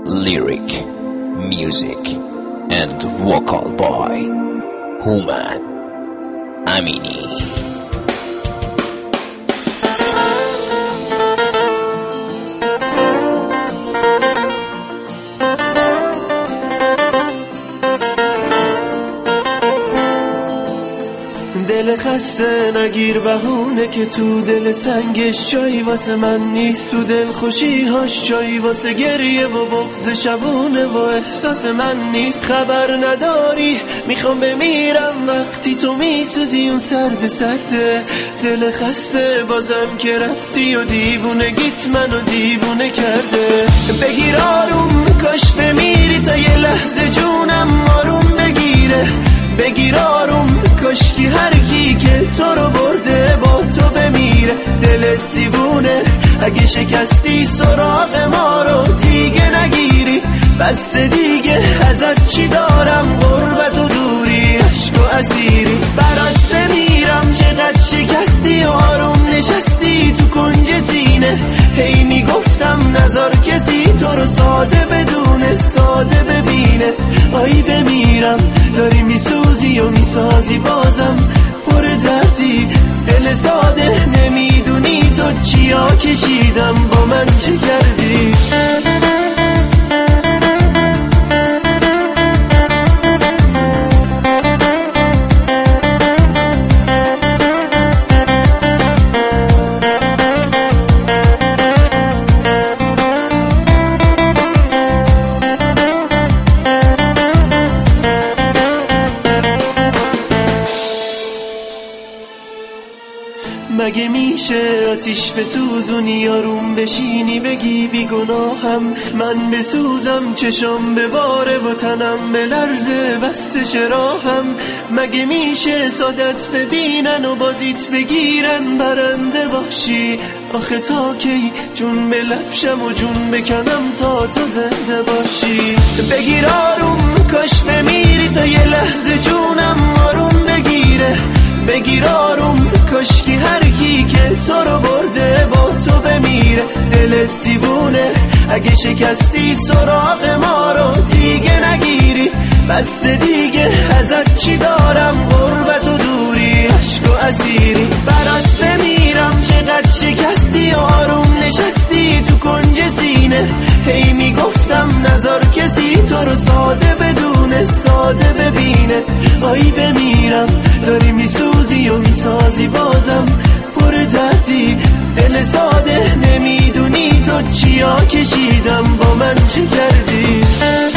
Lyric, music and vocal by هومن امینی. دل خسته نگیر بهونه که تو دل سنگش جایی واسه من نیست، تو دل خوشیهاش جایی واسه گریه و بغض شبونه و احساس من نیست. خبر نداری میخوام بمیرم وقتی تو میسوزی اون سرد سرده. دل خسته بازم که رفتی و دیوونگیت منو دیوونه کرده. بگیر آروم کاش بمیری تا یه لحظه جونم آروم بگیره. بگیر آروم کاشکی هر کی که تو رو برده با تو بمیره. دلت دیوونه اگه شکستی سراغ ما رو دیگه نگیری. بس دیگه ازت چی دارم غربت و دوری عشق و اسیری. برات بمیرم چقدر شکستی و آروم نشستی تو کنج سینه. هی میگفتم نذار کسی تو رو ساده بدونه ساده ببینه. آی بمیرم داری میسوزی و میسازی بازم پر دردی. دل ساده نمیدونی تو چیا کشیدم با من چه کردی. مگه میشه آتیش بسوزونی آروم بشینی بگی بیگناهم من بسوزم چشم بباره و تنم بلرزه بسته شراهم. مگه میشه سادت ببینن و بازیت بگیرن برنده باشی. آخه تا کی جون بلبشم و جون بکنم تا تو زنده باشی. بگیر آروم کاش بمیری تا یه لحظه جونم آروم بگیره. بگیر آروم کاشکی هر کی که تو رو برده با تو بمیره. دلت دیوونه اگه شکستی سراغ ما رو دیگه نگیری. بس دیگه ازت چی دارم غربت و دوری عشق و اسیری. برات بمیرم چقدر شکستی آروم نشستی تو کنج سینه. هی میگفتم نذار کسی تو رو ساده بدونه ساده ببینه. آی بمیرم داری میسوزی و میسازی بازم پر دردی. دل ساده نمیدونی تو چیا کشیدم با من چه کردی.